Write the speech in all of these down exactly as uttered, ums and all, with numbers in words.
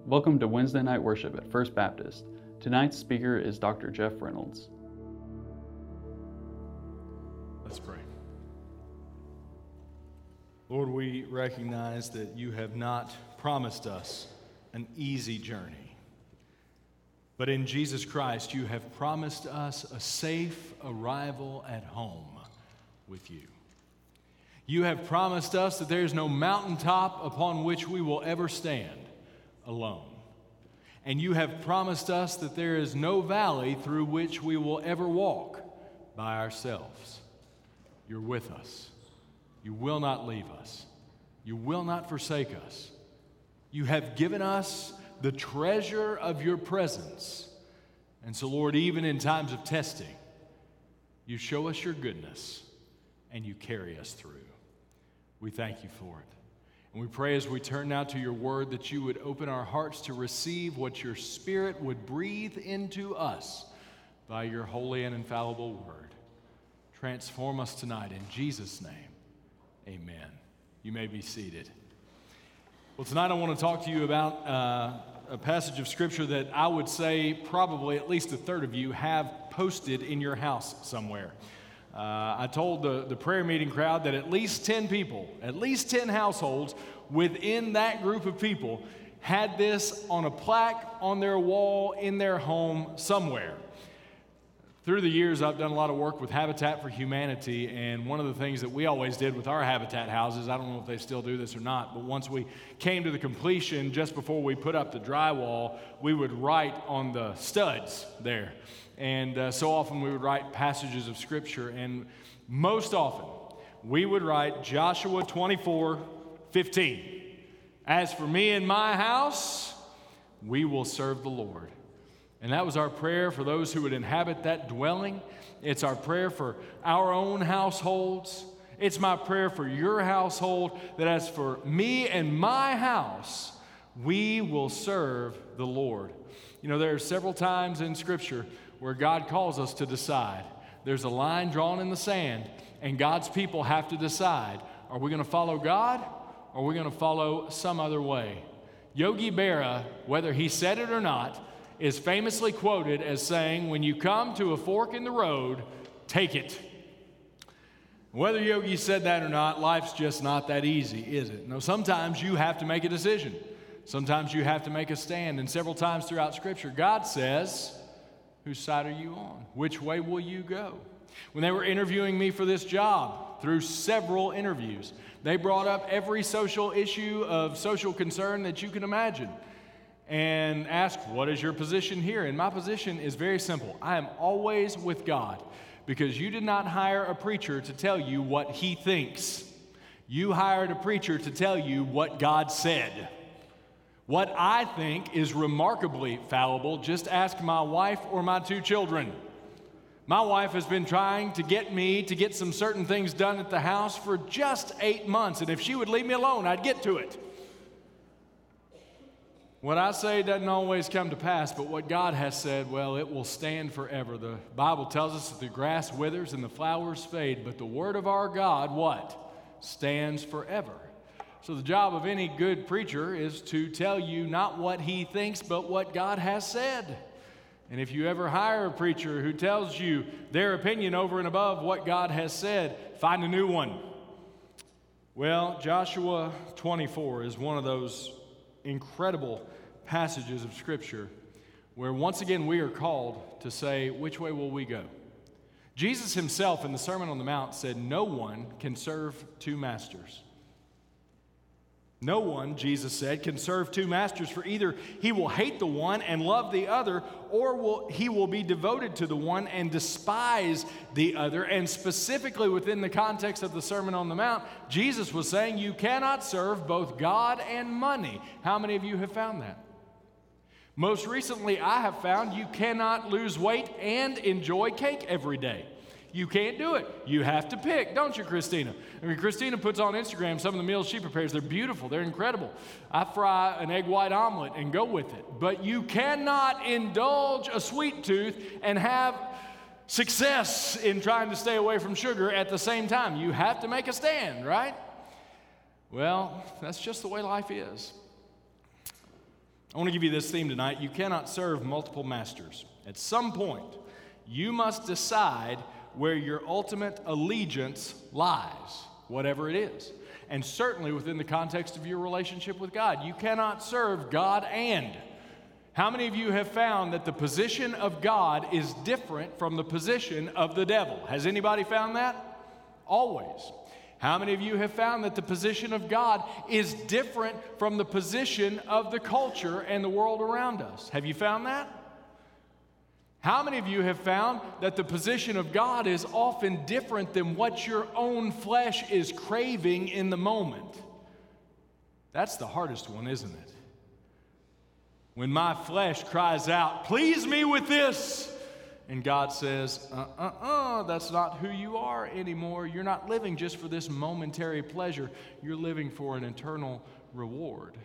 Welcome to Wednesday night worship at First Baptist. Tonight's speaker is Doctor Jeff Reynolds. Let's pray. Lord, we recognize that you have not promised us an easy journey, but in Jesus Christ you have promised us a safe arrival at home with you. You have promised us that there is no mountaintop upon which we will ever stand alone. And you have promised us that there is no valley through which we will ever walk by ourselves. You're with us. You will not leave us. You will not forsake us. You have given us the treasure of your presence. And so, Lord, even in times of testing, you show us your goodness and you carry us through. We thank you for it. And we pray as we turn now to your word that you would open our hearts to receive what your Spirit would breathe into us by your holy and infallible word. Transform us tonight in Jesus' name. Amen. You may be seated. Well, tonight I want to talk to you about uh, a passage of Scripture that I would say probably at least a third of you have posted in your house somewhere. Uh, I told the, the prayer meeting crowd that at least ten people, at least ten households within that group of people had this on a plaque on their wall in their home somewhere. Through the years, I've done a lot of work with Habitat for Humanity, and one of the things that we always did with our Habitat houses, I don't know if they still do this or not, but once we came to the completion, just before we put up the drywall, we would write on the studs there. And uh, so often we would write passages of Scripture, and most often we would write Joshua twenty-four fifteen. As for me and my house, we will serve the Lord. And that was our prayer for those who would inhabit that dwelling. It's our prayer for our own households. It's my prayer for your household that as for me and my house, we will serve the Lord. You know, there are several times in Scripture where God calls us to decide. There's a line drawn in the sand, and God's people have to decide, are we going to follow God, or are we going to follow some other way? Yogi Berra, whether he said it or not, is famously quoted as saying, when you come to a fork in the road, take it. Whether Yogi said that or not, life's just not that easy, is it? No, sometimes you have to make a decision. Sometimes you have to make a stand, and several times throughout Scripture, God says, whose side are you on? Which way will you go? When they were interviewing me for this job, through several interviews, they brought up every social issue of social concern that you can imagine and asked, what is your position here? And my position is very simple. I am always with God, because you did not hire a preacher to tell you what he thinks. You hired a preacher to tell you what God said. What I think is remarkably fallible, just ask my wife or my two children. My wife has been trying to get me to get some certain things done at the house for just eight months, and if she would leave me alone, I'd get to it. What I say doesn't always come to pass, but what God has said, well, it will stand forever. The Bible tells us that the grass withers and the flowers fade, but the word of our God, what? Stands forever. So the job of any good preacher is to tell you not what he thinks, but what God has said. And if you ever hire a preacher who tells you their opinion over and above what God has said, find a new one. Well, Joshua twenty-four is one of those incredible passages of Scripture where once again we are called to say, which way will we go? Jesus himself in the Sermon on the Mount said, no one can serve two masters. No one, Jesus said, can serve two masters, for either he will hate the one and love the other, or will, he will be devoted to the one and despise the other. And specifically within the context of the Sermon on the Mount, Jesus was saying you cannot serve both God and money. How many of you have found that? Most recently, I have found you cannot lose weight and enjoy cake every day. You can't do it. You have to pick, don't you, Christina? I mean, Christina puts on Instagram some of the meals she prepares. They're beautiful. They're incredible. I fry an egg white omelet and go with it. But you cannot indulge a sweet tooth and have success in trying to stay away from sugar at the same time. You have to make a stand, right? Well, that's just the way life is. I want to give you this theme tonight. You cannot serve multiple masters. At some point, you must decide where your ultimate allegiance lies, whatever it is. And certainly within the context of your relationship with God, you cannot serve God and. How many of you have found that the position of God is different from the position of the devil? Has anybody found that? Always. How many of you have found that the position of God is different from the position of the culture and the world around us? Have you found that? How many of you have found that the position of God is often different than what your own flesh is craving in the moment? That's the hardest one, isn't it? When my flesh cries out, please me with this, and God says, uh-uh-uh, that's not who you are anymore. You're not living just for this momentary pleasure. You're living for an eternal reward.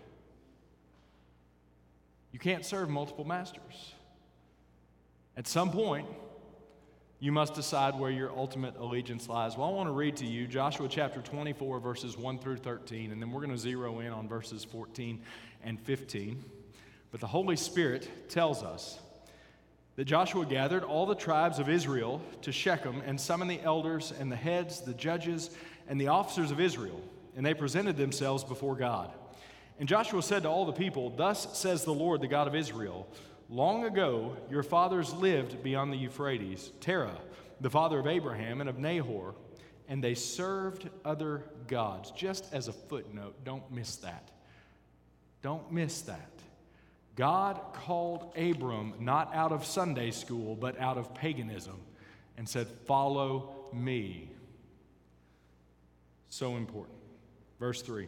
You can't serve multiple masters. At some point, you must decide where your ultimate allegiance lies. Well, I want to read to you Joshua chapter twenty-four, verses one through thirteen, and then we're going to zero in on verses fourteen and fifteen. But the Holy Spirit tells us that Joshua gathered all the tribes of Israel to Shechem and summoned the elders and the heads, the judges, and the officers of Israel, and they presented themselves before God. And Joshua said to all the people, thus says the Lord, the God of Israel, long ago your fathers lived beyond the Euphrates, Terah, the father of Abraham and of Nahor, and they served other gods. Just as a footnote, don't miss that. Don't miss that. God called Abram not out of Sunday school, but out of paganism, and said, follow me. So important. Verse three.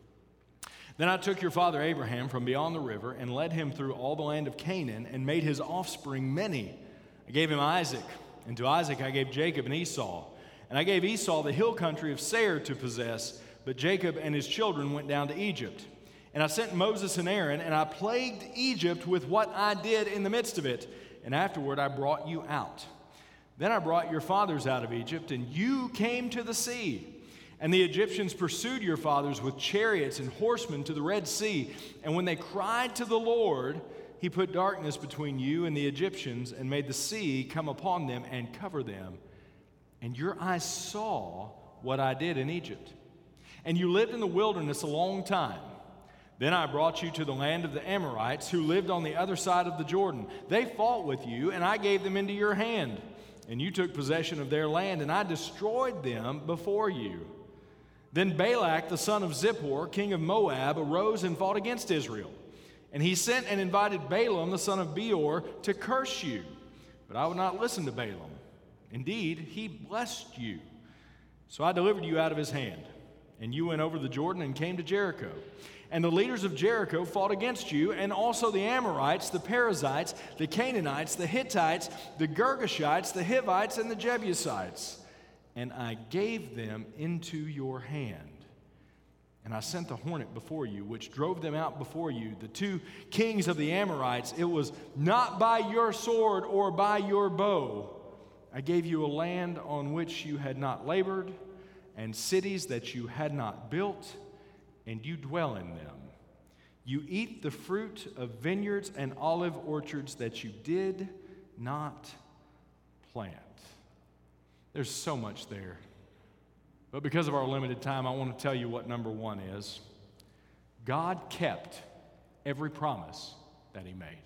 Then I took your father Abraham from beyond the river and led him through all the land of Canaan and made his offspring many. I gave him Isaac, and to Isaac I gave Jacob and Esau. And I gave Esau the hill country of Seir to possess, but Jacob and his children went down to Egypt. And I sent Moses and Aaron, and I plagued Egypt with what I did in the midst of it. And afterward I brought you out. Then I brought your fathers out of Egypt, and you came to the sea. And the Egyptians pursued your fathers with chariots and horsemen to the Red Sea. And when they cried to the Lord, he put darkness between you and the Egyptians and made the sea come upon them and cover them. And your eyes saw what I did in Egypt. And you lived in the wilderness a long time. Then I brought you to the land of the Amorites who lived on the other side of the Jordan. They fought with you, and I gave them into your hand. And you took possession of their land, and I destroyed them before you. Then Balak, the son of Zippor, king of Moab, arose and fought against Israel. And he sent and invited Balaam, the son of Beor, to curse you. But I would not listen to Balaam. Indeed, he blessed you. So I delivered you out of his hand. And you went over the Jordan and came to Jericho. And the leaders of Jericho fought against you, and also the Amorites, the Perizzites, the Canaanites, the Hittites, the Girgashites, the Hivites, and the Jebusites. And I gave them into your hand. And I sent the hornet before you, which drove them out before you, the two kings of the Amorites. It was not by your sword or by your bow. I gave you a land on which you had not labored, and cities that you had not built, and you dwell in them. You eat the fruit of vineyards and olive orchards that you did not plant. There's so much there. But because of our limited time, I want to tell you what number one is. God kept every promise that he made.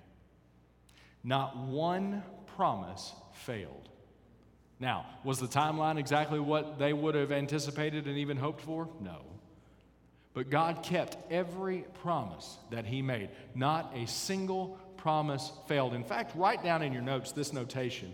Not one promise failed. Now, was the timeline exactly what they would have anticipated and even hoped for? No. But God kept every promise that he made. Not a single promise failed. In fact, write down in your notes this notation.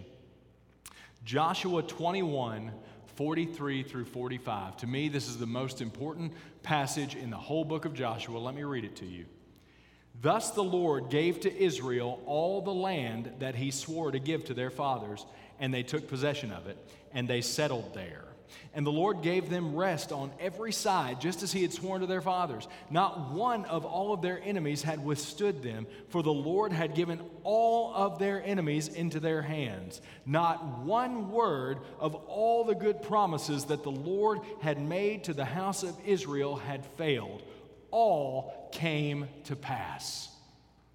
Joshua twenty-one, forty-three through forty-five. To me, this is the most important passage in the whole book of Joshua. Let me read it to you. Thus the Lord gave to Israel all the land that he swore to give to their fathers, and they took possession of it, and they settled there. And the Lord gave them rest on every side, just as he had sworn to their fathers. Not one of all of their enemies had withstood them, for the Lord had given all of their enemies into their hands. Not one word of all the good promises that the Lord had made to the house of Israel had failed. All came to pass.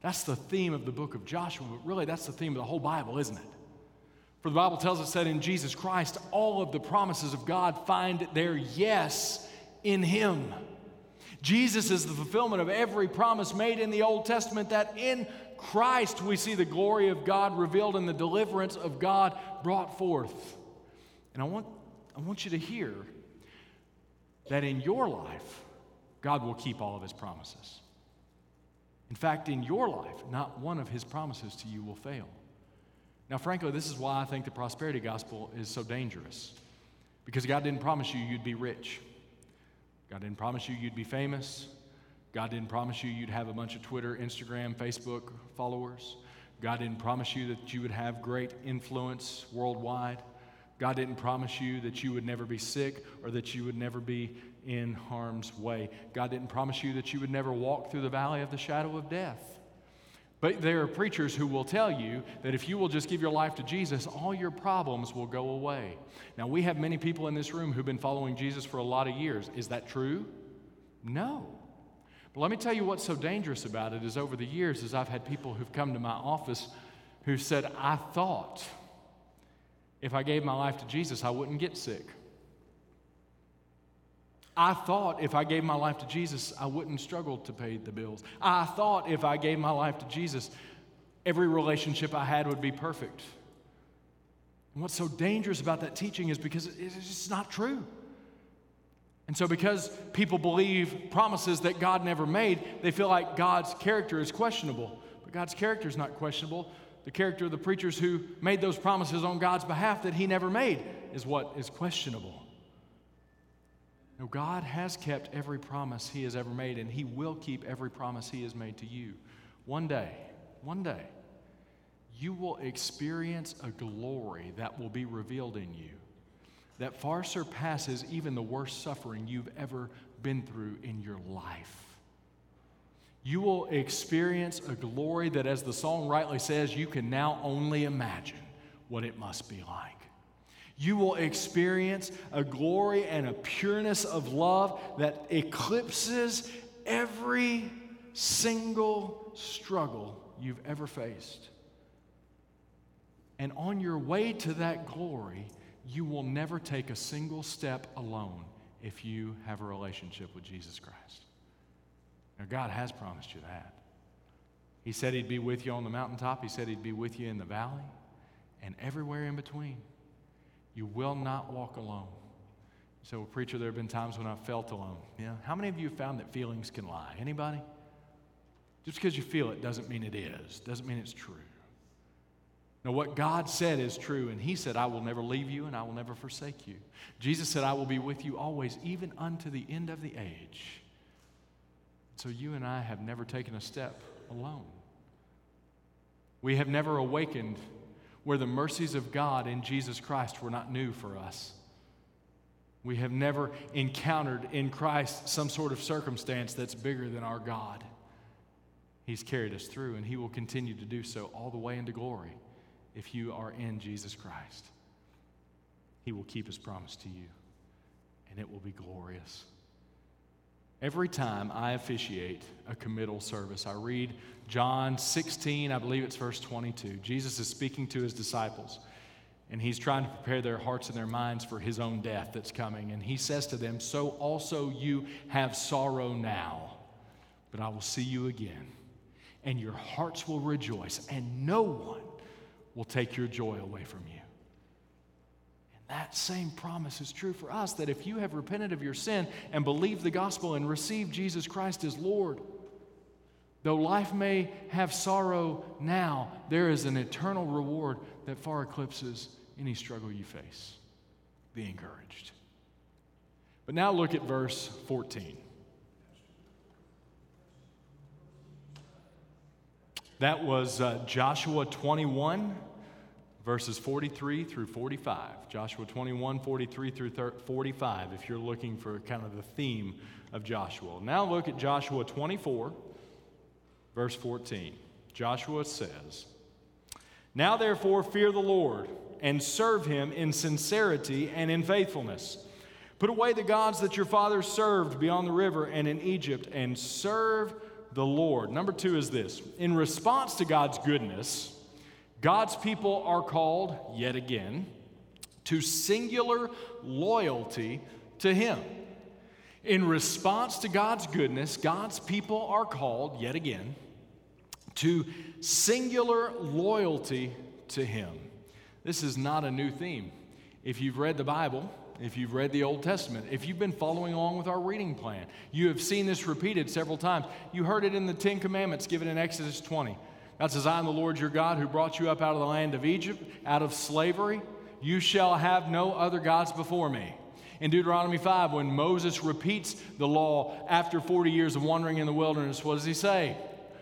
That's the theme of the book of Joshua, but really that's the theme of the whole Bible, isn't it? For the Bible tells us that in Jesus Christ, all of the promises of God find their yes in Him. Jesus is the fulfillment of every promise made in the Old Testament, that in Christ we see the glory of God revealed and the deliverance of God brought forth. And I want, I want you to hear that in your life, God will keep all of His promises. In fact, in your life, not one of His promises to you will fail. Now, frankly, this is why I think the prosperity gospel is so dangerous. Because God didn't promise you you'd be rich. God didn't promise you you'd be famous. God didn't promise you you'd have a bunch of Twitter, Instagram, Facebook followers. God didn't promise you that you would have great influence worldwide. God didn't promise you that you would never be sick or that you would never be in harm's way. God didn't promise you that you would never walk through the valley of the shadow of death. But there are preachers who will tell you that if you will just give your life to Jesus, all your problems will go away. Now, we have many people in this room who've been following Jesus for a lot of years. Is that true? No. But let me tell you what's so dangerous about it is over the years is I've had people who've come to my office who said, I thought if I gave my life to Jesus, I wouldn't get sick. I thought if I gave my life to Jesus, I wouldn't struggle to pay the bills. I thought if I gave my life to Jesus, every relationship I had would be perfect. And what's so dangerous about that teaching is because it's just not true. And so because people believe promises that God never made, they feel like God's character is questionable. But God's character is not questionable. The character of the preachers who made those promises on God's behalf that He never made is what is questionable. No, God has kept every promise He has ever made, and He will keep every promise He has made to you. One day, one day, you will experience a glory that will be revealed in you that far surpasses even the worst suffering you've ever been through in your life. You will experience a glory that, as the song rightly says, you can now only imagine what it must be like. You will experience a glory and a pureness of love that eclipses every single struggle you've ever faced. And on your way to that glory, you will never take a single step alone if you have a relationship with Jesus Christ. Now, God has promised you that. He said He'd be with you on the mountaintop. He said He'd be with you in the valley and everywhere in between. You will not walk alone. So, well, preacher, there have been times when I've felt alone. Yeah. How many of you have found that feelings can lie? Anybody? Just because you feel it doesn't mean it is. Doesn't mean it's true. Now, what God said is true, and He said, I will never leave you and I will never forsake you. Jesus said, I will be with you always, even unto the end of the age. So you and I have never taken a step alone. We have never awakened where the mercies of God in Jesus Christ were not new for us. We have never encountered in Christ some sort of circumstance that's bigger than our God. He's carried us through, and He will continue to do so all the way into glory if you are in Jesus Christ. He will keep His promise to you, and it will be glorious. Every time I officiate a committal service, I read John sixteen, I believe it's verse twenty-two. Jesus is speaking to His disciples, and He's trying to prepare their hearts and their minds for His own death that's coming. And He says to them, so also you have sorrow now, but I will see you again, and your hearts will rejoice, and no one will take your joy away from you. That same promise is true for us, that if you have repented of your sin and believed the gospel and received Jesus Christ as Lord, though life may have sorrow now, there is an eternal reward that far eclipses any struggle you face. Be encouraged. But now look at verse fourteen. That was uh, Joshua twenty-one. Verses forty-three through forty-five. Joshua twenty-one, forty-three through forty-five, if you're looking for kind of the theme of Joshua. Now look at Joshua twenty-four, verse fourteen. Joshua says, now therefore fear the Lord, and serve Him in sincerity and in faithfulness. Put away the gods that your fathers served beyond the river and in Egypt, and serve the Lord. Number two is this. In response to God's goodness, God's people are called, yet again, to singular loyalty to Him. In response to God's goodness, God's people are called, yet again, to singular loyalty to Him. This is not a new theme. If you've read the Bible, if you've read the Old Testament, if you've been following along with our reading plan, you have seen this repeated several times. You heard it in the Ten Commandments given in Exodus twenty. God says, I am the Lord your God who brought you up out of the land of Egypt, out of slavery. You shall have no other gods before me. In Deuteronomy five, when Moses repeats the law after forty years of wandering in the wilderness, what does he say?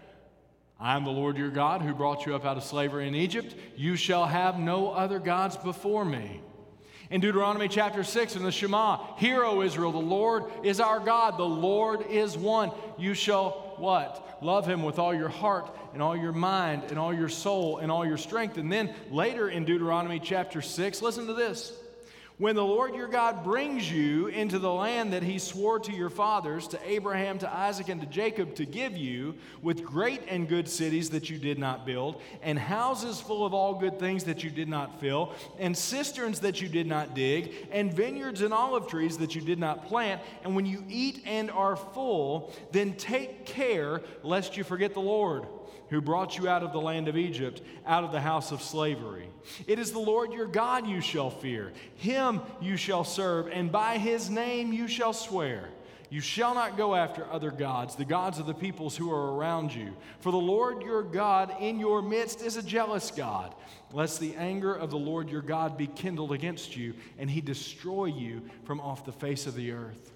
I am the Lord your God who brought you up out of slavery in Egypt. You shall have no other gods before me. In Deuteronomy chapter six, in the Shema, hear, O Israel, the Lord is our God, the Lord is one. You shall what? Love Him with all your heart and all your mind and all your soul and all your strength. And then later in Deuteronomy chapter six, listen to this. When the Lord your God brings you into the land that He swore to your fathers, to Abraham, to Isaac, and to Jacob to give you, with great and good cities that you did not build, and houses full of all good things that you did not fill, and cisterns that you did not dig, and vineyards and olive trees that you did not plant, and when you eat and are full, then take care lest you forget the Lord, who brought you out of the land of Egypt, out of the house of slavery. It is the Lord your God you shall fear. Him you shall serve, and by His name you shall swear. You shall not go after other gods, the gods of the peoples who are around you. For the Lord your God in your midst is a jealous God, lest the anger of the Lord your God be kindled against you, and He destroy you from off the face of the earth.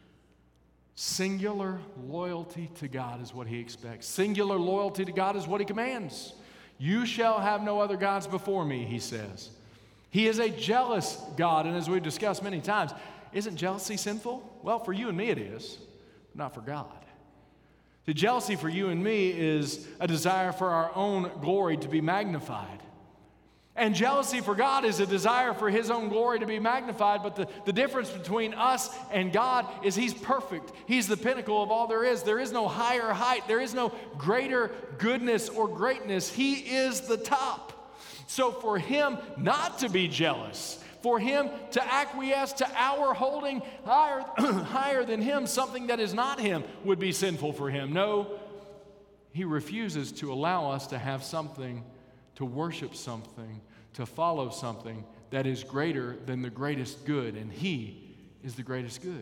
Singular loyalty to God is what He expects. Singular loyalty to God is what He commands. You shall have no other gods before me, He says. He is a jealous God, and as we've discussed many times, isn't jealousy sinful? Well, for you and me it is, but not for God. The jealousy for you and me is a desire for our own glory to be magnified. And jealousy for God is a desire for His own glory to be magnified, but the, the difference between us and God is He's perfect. He's the pinnacle of all there is. There is no higher height. There is no greater goodness or greatness. He is the top. So for Him not to be jealous, for Him to acquiesce to our holding higher, higher than Him something that is not Him would be sinful for Him. No, He refuses to allow us to have something, to worship something, to follow something that is greater than the greatest good, and He is the greatest good.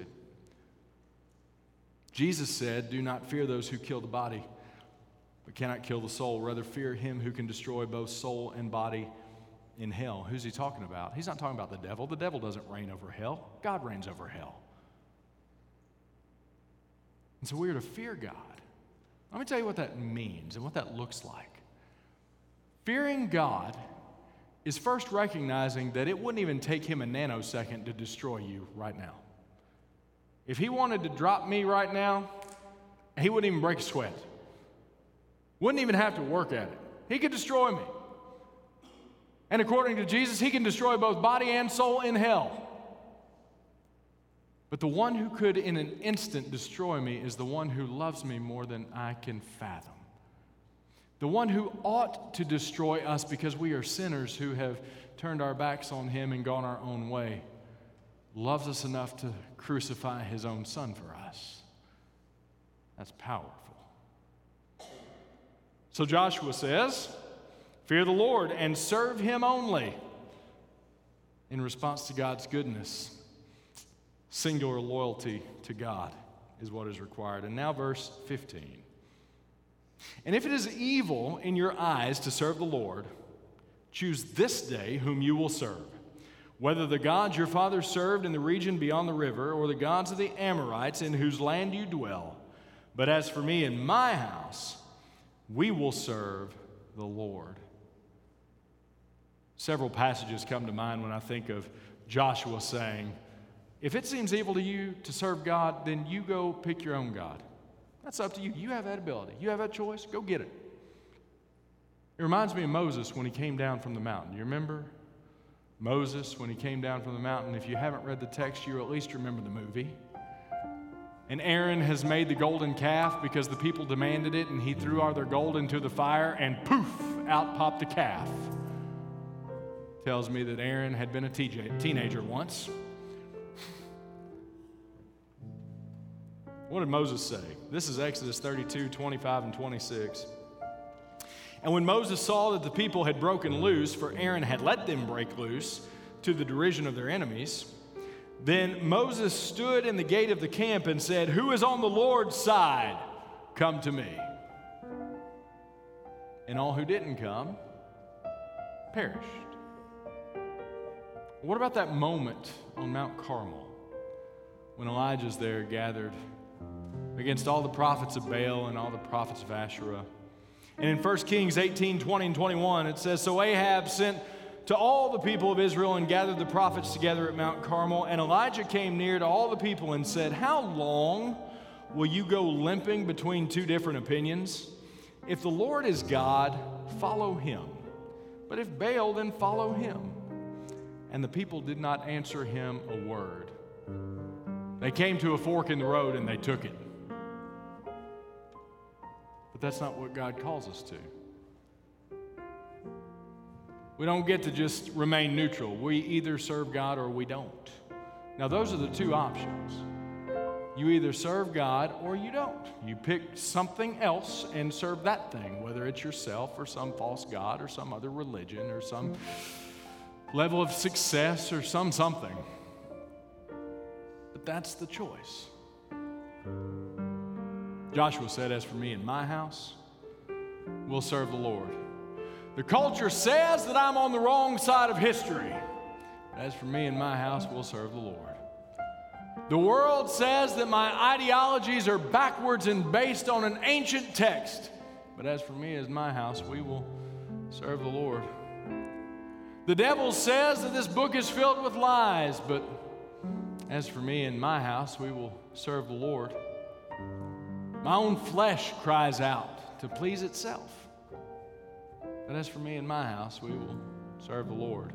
Jesus said, do not fear those who kill the body, but cannot kill the soul. Rather fear Him who can destroy both soul and body in hell. Who's He talking about? He's not talking about the devil. The devil doesn't reign over hell. God reigns over hell. And so we are to fear God. Let me tell you what that means and what that looks like. Fearing God is first recognizing that it wouldn't even take Him a nanosecond to destroy you right now. If He wanted to drop me right now, He wouldn't even break a sweat. Wouldn't even have to work at it. He could destroy me. And according to Jesus, He can destroy both body and soul in hell. But the one who could in an instant destroy me is the one who loves me more than I can fathom. The one who ought to destroy us because we are sinners who have turned our backs on Him and gone our own way, loves us enough to crucify His own Son for us. That's powerful. So Joshua says, fear the Lord and serve Him only. In response to God's goodness, singular loyalty to God is what is required. And now verse fifteen. And if it is evil in your eyes to serve the Lord, choose this day whom you will serve, whether the gods your fathers served in the region beyond the river, or the gods of the Amorites in whose land you dwell. But as for me and my house, we will serve the Lord. Several passages come to mind when I think of Joshua saying, if it seems evil to you to serve God, then you go pick your own God. That's up to you. You have that ability. You have that choice. Go get it. It reminds me of Moses when he came down from the mountain. You remember Moses when he came down from the mountain? If you haven't read the text, you at least remember the movie. And Aaron has made the golden calf because the people demanded it, and he threw all their gold into the fire, and poof, out popped the calf. Tells me that Aaron had been a teenager once. What did Moses say? This is Exodus thirty-two, twenty-five, and twenty-six. And when Moses saw that the people had broken loose, for Aaron had let them break loose to the derision of their enemies, then Moses stood in the gate of the camp and said, "Who is on the Lord's side? Come to me." And all who didn't come perished. What about that moment on Mount Carmel when Elijah's there gathered against all the prophets of Baal and all the prophets of Asherah? And in First Kings eighteen, twenty, and twenty-one, it says, "So Ahab sent to all the people of Israel and gathered the prophets together at Mount Carmel. And Elijah came near to all the people and said, 'How long will you go limping between two different opinions? If the Lord is God, follow him. But if Baal, then follow him.' And the people did not answer him a word. They came to a fork in the road and they took it." But that's not what God calls us to. We don't get to just remain neutral. We either serve God or we don't. Now, those are the two options. You either serve God or you don't. You pick something else and serve that thing, whether it's yourself or some false god or some other religion or some level of success or some something. But that's the choice. Joshua said, "As for me and my house, we'll serve the Lord." The culture says that I'm on the wrong side of history. As for me and my house, we'll serve the Lord. The world says that my ideologies are backwards and based on an ancient text. But as for me and my house, we will serve the Lord. The devil says that this book is filled with lies. But as for me and my house, we will serve the Lord. My own flesh cries out to please itself. But as for me and my house, we will serve the Lord.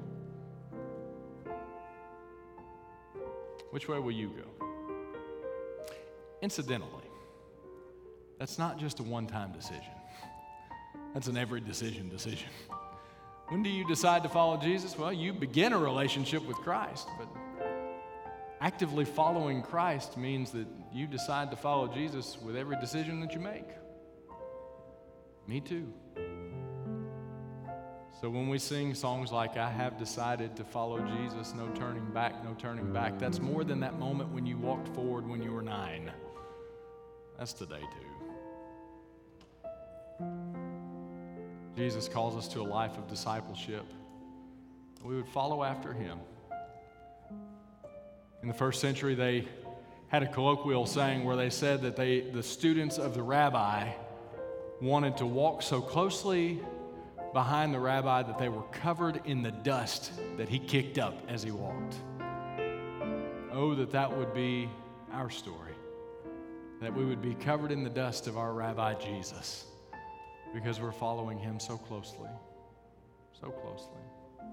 Which way will you go? Incidentally, that's not just a one-time decision. That's an every decision decision. When do you decide to follow Jesus? Well, you begin a relationship with Christ, but actively following Christ means that you decide to follow Jesus with every decision that you make. Me too. So when we sing songs like, "I have decided to follow Jesus, no turning back, no turning back," that's more than that moment when you walked forward when you were nine. That's today too. Jesus calls us to a life of discipleship. We would follow after him. In the first century, they had a colloquial saying where they said that they, the students of the rabbi wanted to walk so closely behind the rabbi that they were covered in the dust that he kicked up as he walked. Oh, that that would be our story, that we would be covered in the dust of our Rabbi Jesus because we're following him so closely, so closely.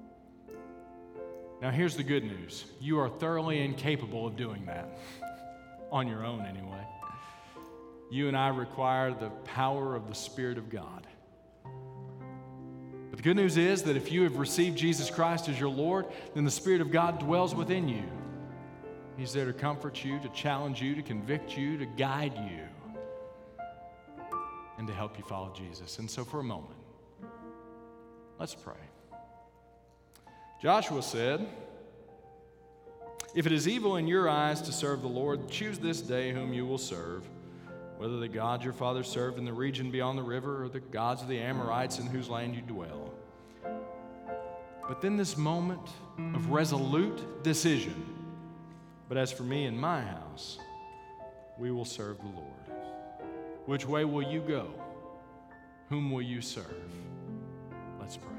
Now, here's the good news. You are thoroughly incapable of doing that, on your own anyway. You and I require the power of the Spirit of God. But the good news is that if you have received Jesus Christ as your Lord, then the Spirit of God dwells within you. He's there to comfort you, to challenge you, to convict you, to guide you, and to help you follow Jesus. And so for a moment, let's pray. Joshua said, "If it is evil in your eyes to serve the Lord, choose this day whom you will serve, whether the gods your fathers served in the region beyond the river or the gods of the Amorites in whose land you dwell." But then this moment of resolute decision, "But as for me and my house, we will serve the Lord." Which way will you go? Whom will you serve? Let's pray.